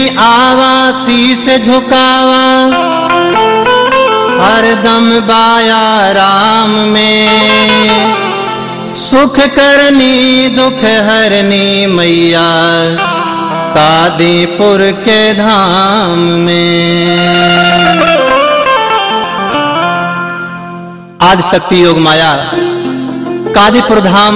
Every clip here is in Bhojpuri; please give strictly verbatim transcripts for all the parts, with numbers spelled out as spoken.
आवा शीश झुकावा हरदम बाया राम में। सुख करनी दुख हरनी मैया कादीपुर के धाम में। आदि शक्ति योग माया कादीपुर धाम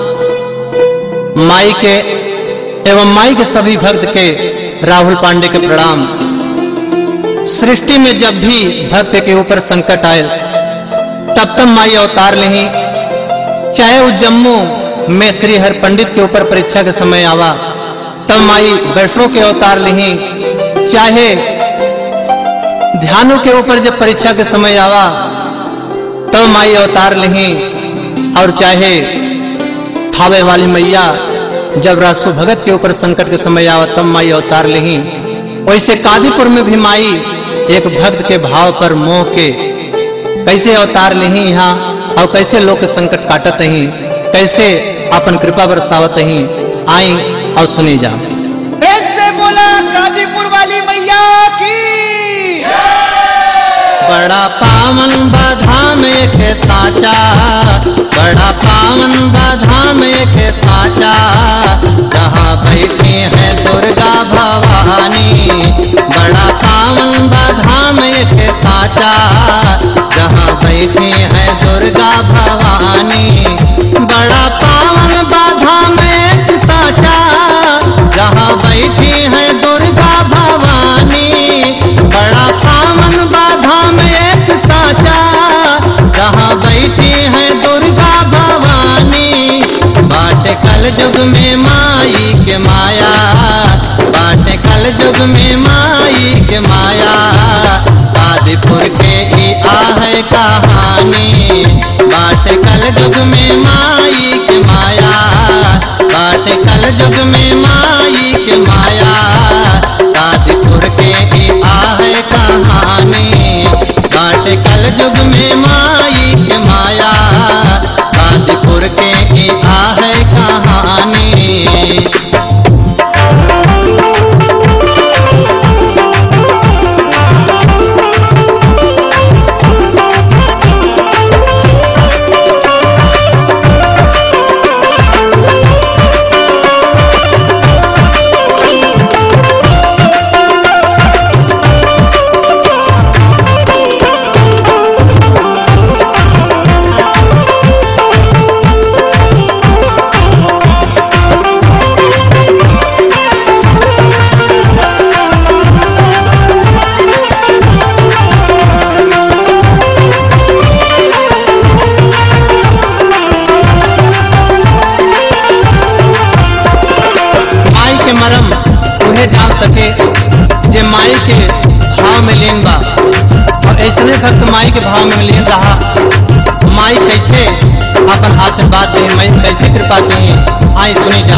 माई के एवं माई के सभी भक्त के राहुल पांडे के प्रणाम। सृष्टि में जब भी भक्त के ऊपर संकट आए तब तब माई अवतार लेही। चाहे वो जम्मू में श्री हर पंडित के ऊपर परीक्षा के समय आवा तब माई वैष्णो के अवतार लेही। चाहे ध्यानों के ऊपर जब परीक्षा के समय आवा तब माई अवतार लेही। और चाहे थावे वाली मैया जब रासु भगत के ऊपर संकट के समय आवा तब माई अवतार लेही। वैसे कादीपुर में भी माई एक भक्त के भाव पर मोह के कैसे अवतार लेही यहाँ और कैसे लोग के संकट काटत ही, कैसे अपन कृपा बरसावत ही। आई और सुनी जा। से बोला कादीपुर वाली मैया की। बड़ा पावन बाधाम के साचा, बड़ा पावन बाधाम के साचा, जहाँ बैठी है दुर्गा भवानी। बड़ा पावन बाधाम के साचा, जहाँ बैठी है दुर्गा भवानी। बड़ा पावन बाधाम के साचा, जहाँ बैठी है दुर्गा भवानी। बड़ा पावन बाधाम एक साचा, जहाँ बैठी है दुर्गा भवानी। बाट कल युग में माई के माया, बाट कल युग में माई के माया। कादीपुर के ही आहे कहानी, बाट कल युग में माई के माया। बाट कल युग में माई के माया, कादीपुर के ही आहे कहानी। बाट कल युग में माई के माया, कादीपुर के ही आहे कहानी। जे माई के भाव में लीन बा और ऐसने भक्त माई के भाव में लीन रहा। माई कैसे अपन आशीर्वाद दे, माई कैसे कृपा की। आई सुनी जा।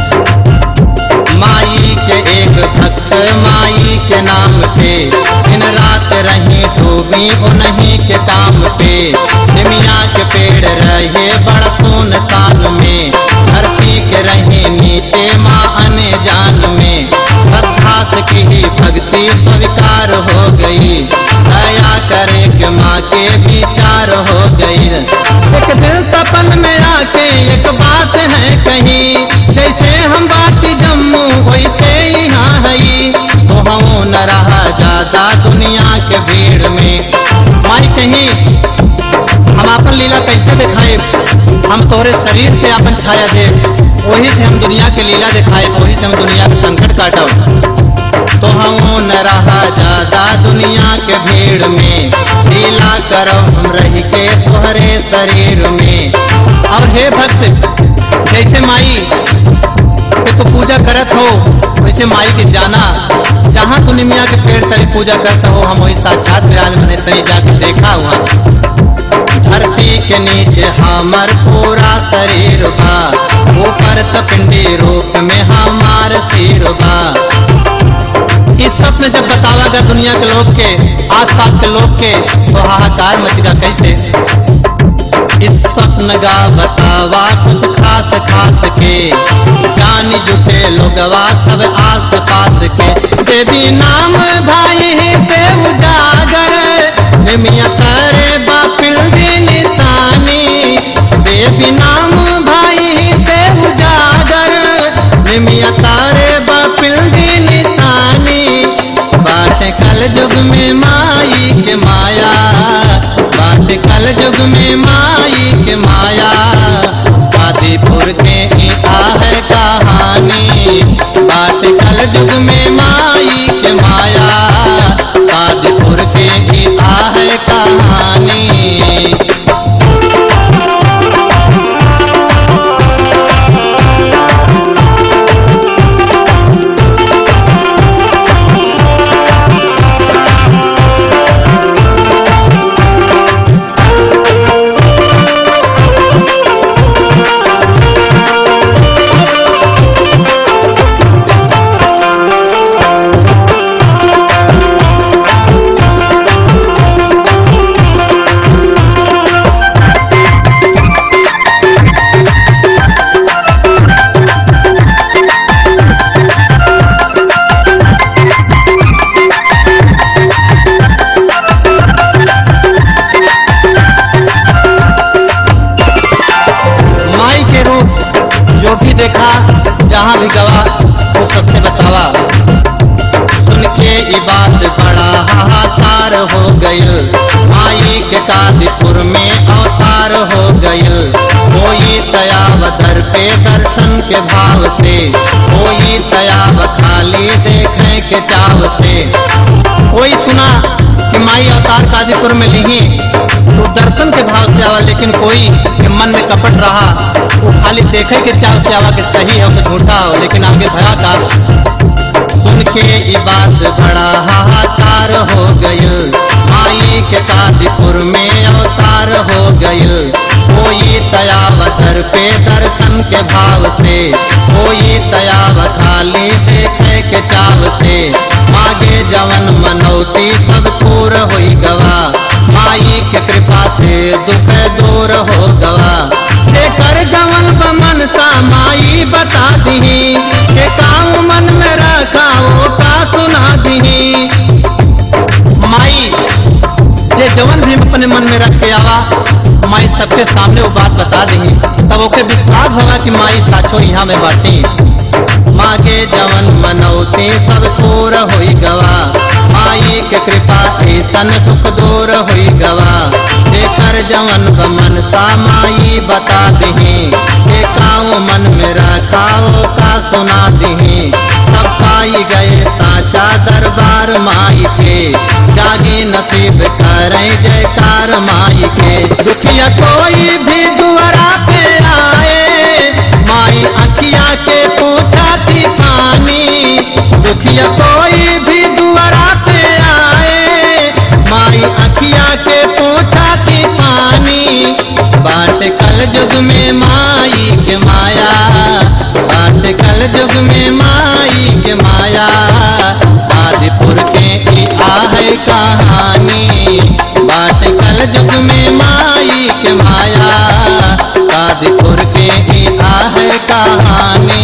माई के एक भक्त माई के नाम पे, दिन रात रही डूबी उन्हीं के काम पे। निमिया के पेड़ रहे बड़ा सुनसान में, धरती के रहे नीचे माँ अने जान में। भक्तास की ही भक्ति स्वीकार हो गई, दया करे कि माँ के विचार हो गई। एक दिन सपन में आके एक बात है कही, जैसे हम बाटी जम्मू वैसे यहाँ है। तो हम न रहा ज्यादा दुनिया के भीड़ में। माई कहीं हम अपन लीला कैसे दिखाए, हम तोहरे शरीर पे अपन छाया दे, वही से हम दुनिया के लीला दिखाए, वही से हम दुनिया के संकट काटब। तो हम न रहा ज्यादा दुनिया के भीड़ में, लीला करो हम रही के तोहरे शरीर में। और हे भक्त जैसे माई के तू पूजा करत हो वैसे माई के जाना, जहाँ तू निमिया के पेड़ तले पूजा करता हो हम वही साक्षात विराज बने तई जाके देखा हुआ। धरती के नीचे हमार पूरा शरीर बा, ऊपर तपिंडी रूप में हमार सिर बा। इस सपने जब बतावा गया दुनिया के लोग के, आसपास के लोग के, तो हाहाकार मचेगा कैसे। इस स्वप्न का बता लोगवा कुछ खास खास के, जान जुटे लोगवा सब आस पास के। देवी नाम भाई से उजागर, निमिया करे बापिल दी निशानी। देवी नाम भाई से उजागर, निमिया करे बापिल दी निशानी। बाट कल युग में माई के माया, बाट कल युग में माई के माया। आदिपुर के ही आहे कहानी, बाट कल युग में माई के माया। आदिपुर के ही आहे कहानी। जो भी देखा जहाँ भी गवा वो सबसे बतावा। सुन के ये बात बड़ा हाहाकार हो गईल, माई के कादीपुर में अवतार हो गईल। कोई तयाव दर पे दर्शन के भाव से, कोई तयाव खाली देखे के चाव से। कोई सुना कि माई अवतार कादीपुर में लिही तो दर्शन के भाव से आवा, लेकिन कोई के मन में कपट रहा, वो खाली देखे के चाव से आवा कि सही हो कि झूठा हो। लेकिन आगे भया का सुन के ये बात बड़ा हाहाकार हो गईल, माई के कादीपुर में अवतार हो गईल। कोई तयाव दर पे दर्शन के भाव से, कोई तयाव खाली देखे के चाव से। मागे जवन मनौती सब पूर होई गवा, माई के कृपा से दुख दूर हो गवा। कर जवन बमन सा माई बता दी, के काऊ मन में रखा वो का सुना दी। माई जे जवन भी अपने मन में रख के आवा, माई सबके सामने वो बात बता दी, तब ओके विश्वास होगा कि माई साचो यहाँ में बाटी। मागे जवन मनौती सब पूर होई गवा, माई के कृपा ऐसन दुख दूर होई गवा। देकर जवन बमन सा माई बता दही, के काऊ मन में रखाओ का सुना दही। सब पाई गए साचा दरबार माई के, जागी नसीब करे जयकार माई के। दुखिया कोई भी दुआरा पे आए, माई अखिया के पूछाती पानी। दुखिया कोई भी दुआरा पे आए, माई अखिया के पूछाती पानी। बाट कल युग में माई के माया, बाट कल युग में माई के माया। आदिपुर के ही आहे कहानी, बाट कल युग में माई के माया। आदिपुर के ही आहे कहानी।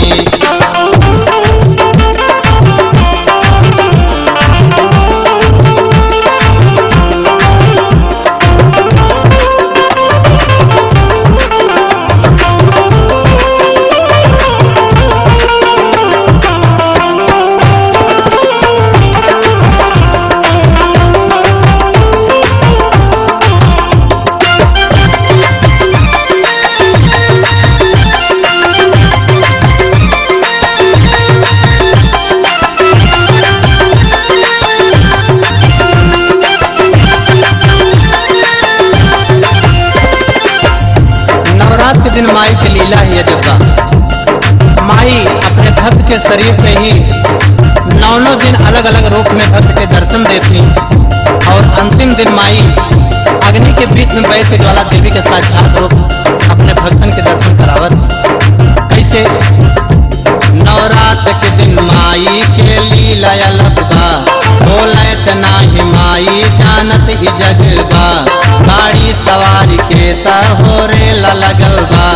के दिन माई की लीला ही अजब। माई अपने भक्त के शरीर पे ही नौ नौ दिन अलग अलग रूप में भक्त के दर्शन देती, और अंतिम दिन माई अग्नि के बीच में बैठ के ज्वाला देवी के साक्षात रूप अपने भक्तन के दर्शन करावत। कैसे नवरात्र के दिन माई के लीला अलग बा, बोलत नाही माई जानत ही जग बा। गाड़ी सवारी के ता होरे लगल बा,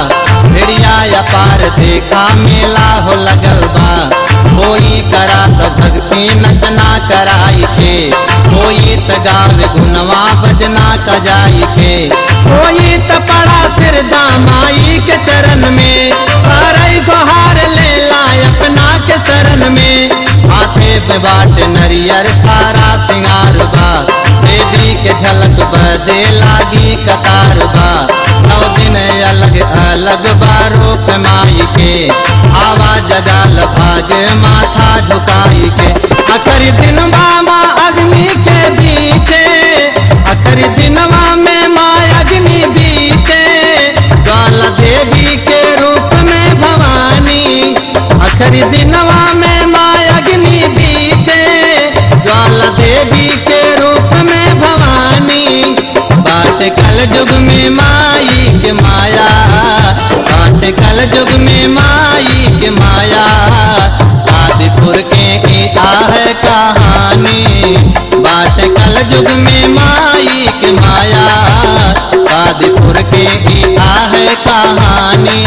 देखा मेला हो लगल बा, कोई करा तो भक्ति नचना कराई के, कोई त गावे गुनवा बजना कजाई के, कोई त पड़ा सिर दामाई के चरण में, करई गुहार ले लाय अपना के शरण में। माथे पे बाट नरियर सारा सिंगार बा, देवी के झलक बदे लागी कतार बा, नौ दिन अलग अलग बारो पे माई के, आवाज जगाल भाग माथा झुकाई के। अखरी दिन मामा अग्नि के बीचे, अखरी दिनवा में माँ अग्नि बीचे, ज्वाला देवी के रूप में भवानी, अखरी दिनवा में माँ अग्नि बीचे, ज्वाला देवी के रूप में भवानी। बाट कल युग में माई के माया, बाट कल युग में माई के माया, आदिपुर के ई आहे कहानी, बाट कल युग में माई के माया, आदिपुर के ई आहे कहानी।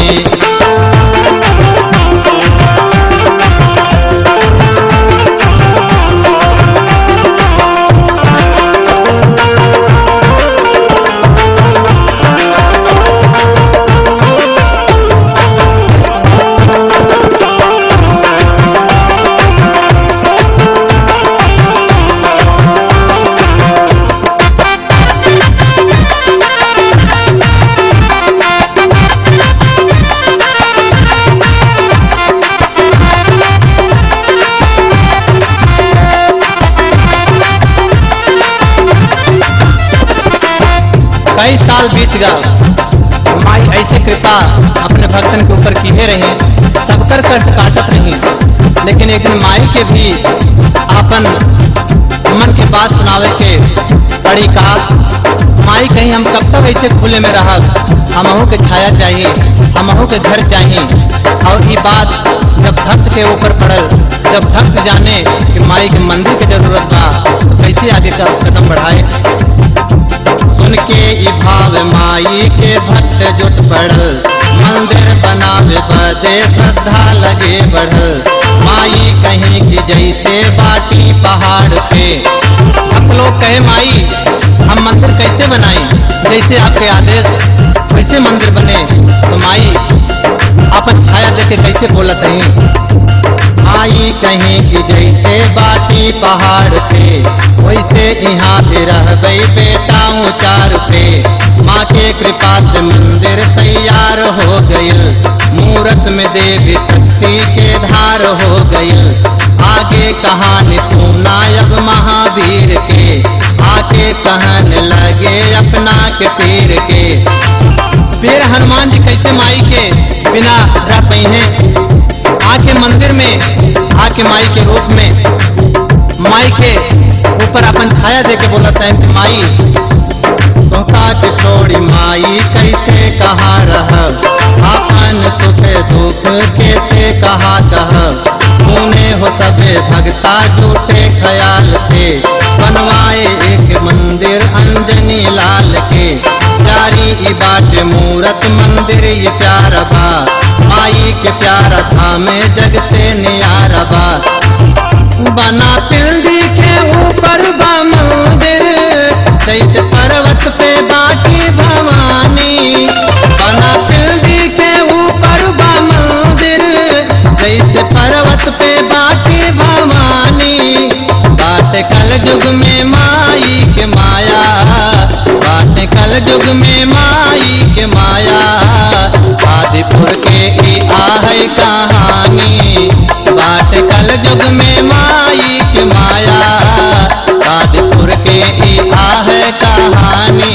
कई साल बीत गए, माई ऐसे कृपा अपने भक्तन के ऊपर किए रहे, सबकर कष्ट काटत रही, लेकिन एक दिन माई के भी अपन मन के बात सुनावे के पड़ी। कहा माई कहीं हम कब तक ऐसे खुले में रह, हमहू के छाया चाहिए, हमहू के घर चाहिए। और ये बात जब भक्त के ऊपर पड़ल, जब भक्त जाने कि माई के मंदिर की जरूरत बा, तो कैसे आगे का कदम बढ़ाए। सुन के ई भाव माई के भक्त जुट पड़ल, मंदिर बनावे बदे श्रद्धा लगे बढ़ल, माई कहीं की जैसे बाटी पहाड़ पे। भक्त लोग कहे माई हम मंदिर कैसे बनाएं, जैसे आपके आदेश वैसे मंदिर बने। तो माई अपन छाया देके कैसे बोलत रही, माई कहीं की जैसे बाटी पहाड़ पे, वैसे यहाँ भी रह गई बेटा ऊंचार पे। माँ के कृपा से मंदिर तैयार हो गईल, मूरत में देवी शक्ति के धार हो गईल। आगे कहानी सुना अब महावीर के, आके कहने लगे अपना के पीर के। फिर हनुमान जी कैसे माई के बिना रह पाई हैं, आके मंदिर में आके माई के रूप में माई के ऊपर अपन छाया देके बोलता है कि माई तोहका के छोड़ी माई कैसे कहा रह, अपन सुख दुख कैसे कहा कह। तूने हो सबे भगता झूठे ख्याल से, बनवाए एक मंदिर अंजनी लाल के। प्यारी ई बाट मूरत मंदिर ये प्यारा बा, माई के प्यारा धाम जग से नियारा बा। बना पिल्डी के ऊपर बा मंदिर, जैसे पर्वत पे बाटी भवानी। बना पिल्डी के ऊपर बा मंदिर, जैसे पर्वत पे बाटी भवानी। बाट कल युग में माई के माया, बाट कल युग में माई के माया। आदिपुर के ई आहे कहानी, बाट कल युग में माई के माया। आदिपुर के ई आहे कहानी।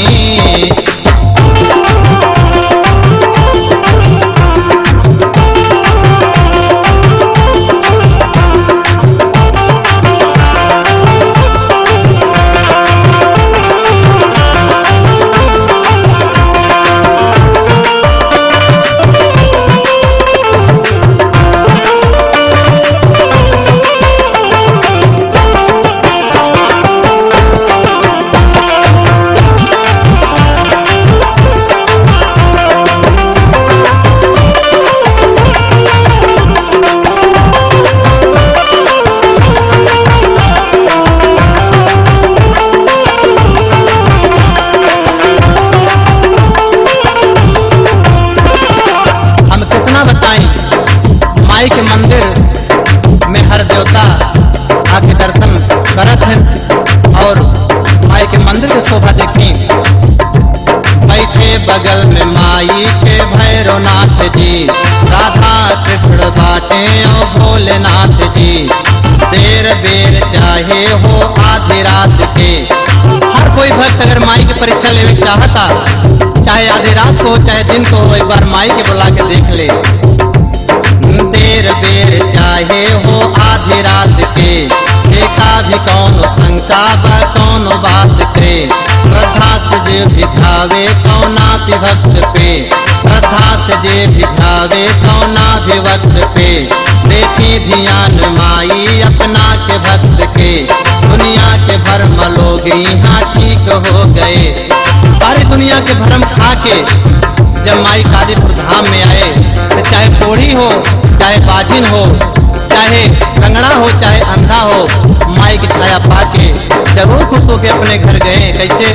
बगल में माई के भैरवनाथ जी, राधा कृष्ण बाटे ओ भोलेनाथ जी। देर बेर चाहे हो आधी रात के, हर कोई भक्त अगर माई की परीक्षा लेवे चाहता, चाहे आधी रात को हो चाहे दिन को हो, एक बार माई के बुला के देख ले। देर बेर चाहे हो आधी रात के, देखा भी कौन शंका बा कौन बात के। श्रद्धा से जे भिखावे कौना भी भक्त पे, श्रद्धा से जे भिखावे कौना भी भक्त पे। देखी ध्यान माई अपना के भक्त के, दुनिया के भरम लोग यहाँ ठीक हो गए। सारी दुनिया के भरम खा के जब माई कादीपुर धाम में आए, तो चाहे कोढ़ी हो चाहे बाजिन हो, चाहे लंगड़ा हो चाहे अंधा हो, माई की छाया पाके जरूर खुश होके अपने घर गए। कैसे?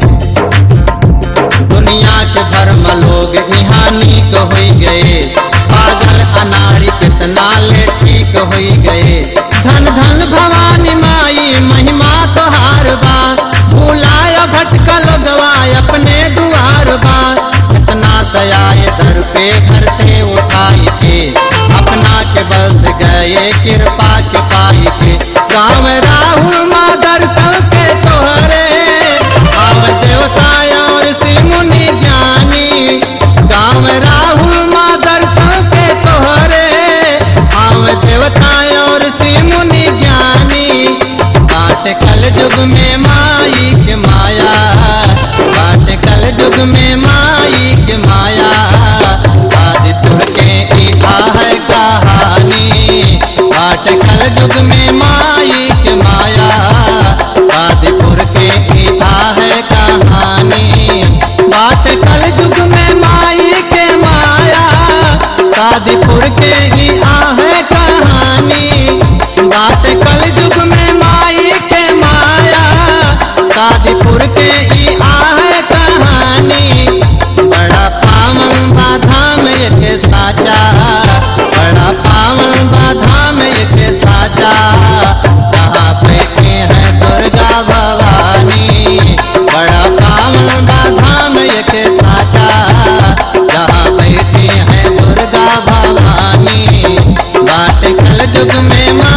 दुनिया के भरम लोग यहाँ नीक हो गए, पागल अनाड़ी कितना ले ठीक हो गए। धन धन भवानी माई महिमा तोहार बा, भूलाया भटकल गवाए अपने दुआर बा। इतना दयाए दर पे घर से उठाई के, अपना के बस गए कृपा के पाई के। गाँव राहुल माँ दर्शन के तोहरे, गाँव देवता और ऋषि मुनि ज्ञानी। गाँव राहुल माँ दर्शन के तोहरे, गाँव देवता और ऋषि मुनि ज्ञानी। बाट कल युग में माई के माया, बाट कल युग में माई के माया। आदिपुर के इहा है कहानी, बाट कल युग में माई के माया। आदिपुर के इहा है कहानी, बाट कल युग में माई के माया। आदिपुर के इहा है कहानी, बाट कल युग में माई के माया। आदिपुर के इहा है कहानी, बड़ा पावन बाधाम एक साचा, बड़ा पावन बाधाम एक साचा। जहाँ बैठे हैं दुर्गा भवानी, बड़ा पावन बाधाम एक साचा। जहाँ बैठे हैं दुर्गा भवानी, बाट कल युग में